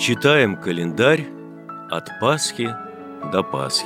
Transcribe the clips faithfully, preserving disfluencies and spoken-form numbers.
Читаем календарь от Пасхи до Пасхи.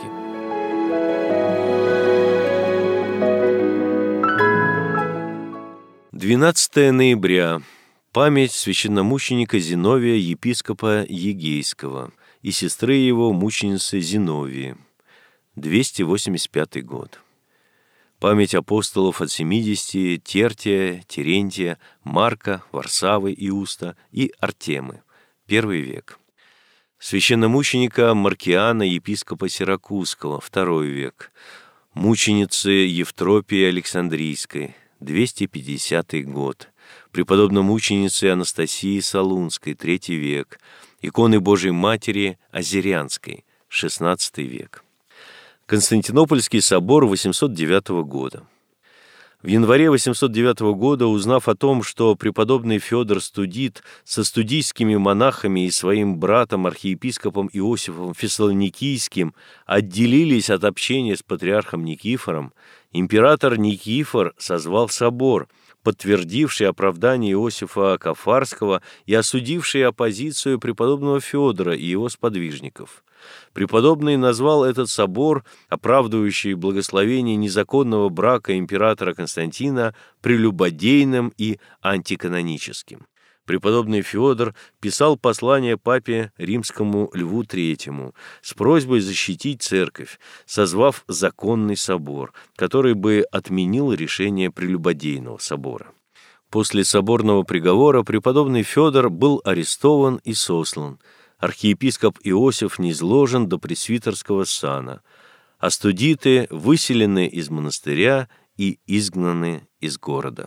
двенадцатое ноября. Память священномученика Зиновия, епископа Егейского, и сестры его, мученицы Зиновии. двести восемьдесят пятый год. Память апостолов от семидесяти: Тертия, Терентия, Марка, Варсавы, Иуста и Артемы. Первый век. Священномученика Маркиана, епископа Сиракузского. Второй век. Мученицы Евтропии Александрийской. двести пятидесятый год. Преподобномученицы Анастасии Солунской. Третий век. Иконы Божией Матери Азерянской. шестнадцатый век. Константинопольский собор восемьсот девятого года. В январе восемьсот девятого года, узнав о том, что преподобный Федор Студит со студийскими монахами и своим братом, архиепископом Иосифом Фессалоникийским, отделились от общения с патриархом Никифором, император Никифор созвал собор, подтвердивший оправдание Иосифа Кафарского и осудивший оппозицию преподобного Федора и его сподвижников. Преподобный назвал этот собор, оправдывающий благословение незаконного брака императора Константина, прелюбодейным и антиканоническим. Преподобный Федор писал послание папе римскому Льву Третьему с просьбой защитить церковь, созвав законный собор, который бы отменил решение прелюбодейного собора. После соборного приговора преподобный Федор был арестован и сослан. Архиепископ Иосиф низложен до пресвитерского сана, а студиты выселены из монастыря и изгнаны из города.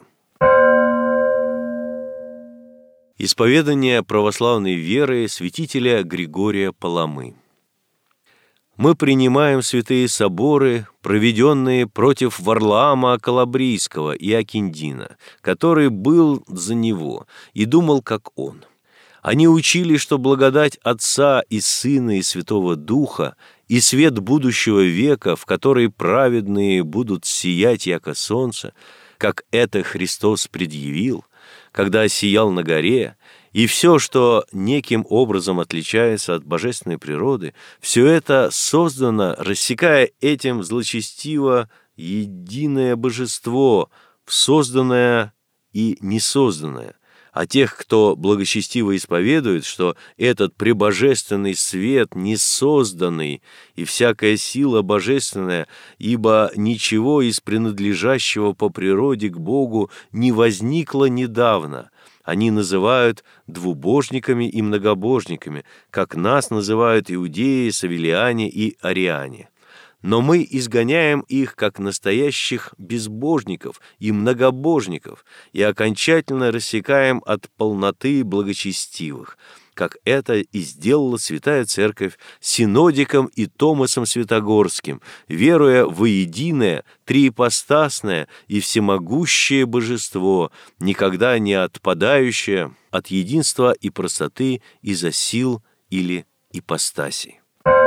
Исповедание православной веры святителя Григория Паламы. Мы принимаем святые соборы, проведенные против Варлаама Калабрийского и Акиндина, который был за него и думал, как он. Они учили, что благодать Отца и Сына и Святого Духа и свет будущего века, в который праведные будут сиять, яко солнце, как это Христос предъявил, когда сиял на горе, и все, что неким образом отличается от божественной природы, все это создано, рассекая этим злочестиво единое божество в созданное и несозданное. А тех, кто благочестиво исповедует, что этот пребожественный свет несозданный и всякая сила божественная, ибо ничего из принадлежащего по природе к Богу не возникло недавно, они называют двубожниками и многобожниками, как нас называют иудеи, савелиане и ариане. Но мы изгоняем их как настоящих безбожников и многобожников и окончательно рассекаем от полноты благочестивых, как это и сделала Святая Церковь Синодиком и Томасом Святогорским, веруя во единое, триипостасное и всемогущее божество, никогда не отпадающее от единства и простоты из-за сил или ипостасей.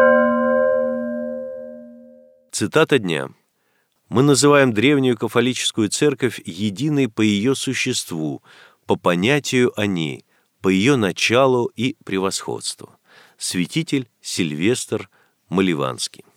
Цитата дня. Мы называем древнюю кафолическую церковь единой по ее существу, по понятию о ней, по ее началу и превосходству. Святитель Сильвестр Маливанский.